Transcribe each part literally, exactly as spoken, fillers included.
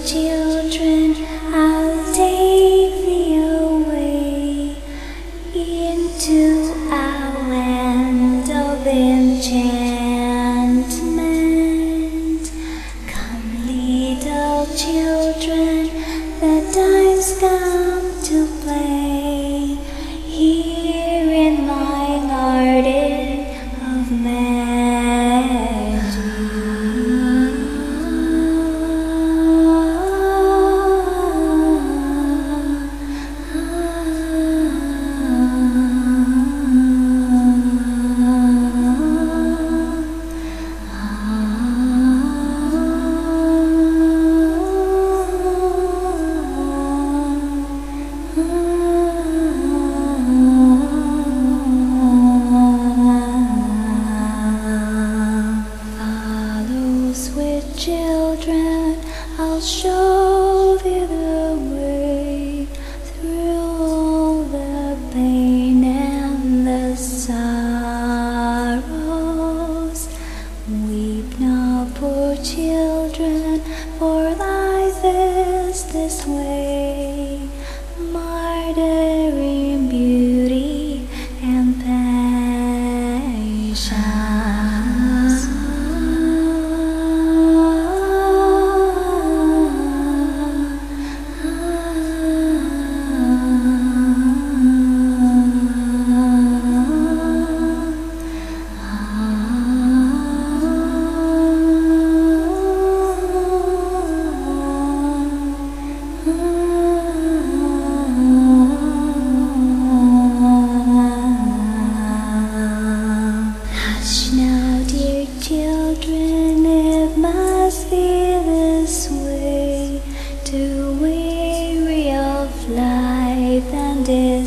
children, I'll take thee away into a land of enchantment. Come, little children, the time's come to play here in my garden of magic. Children, I'll show thee the way through all the pain and the sorrows. Weep now, poor children, for life is this way, martyr in beauty and patience. Children, it must be this way, too weary of life and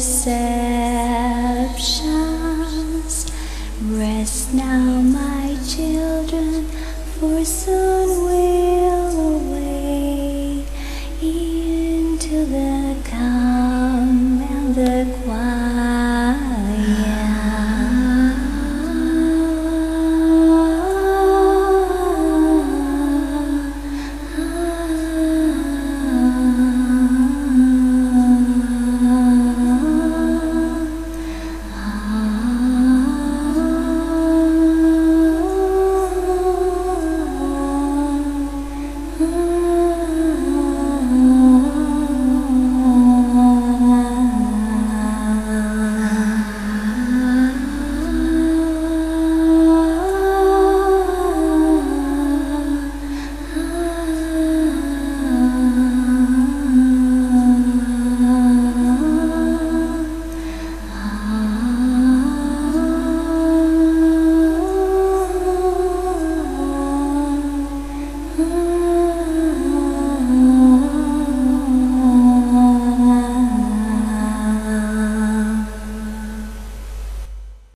deceptions. Rest now, my children, for soon we'll away into the calm and the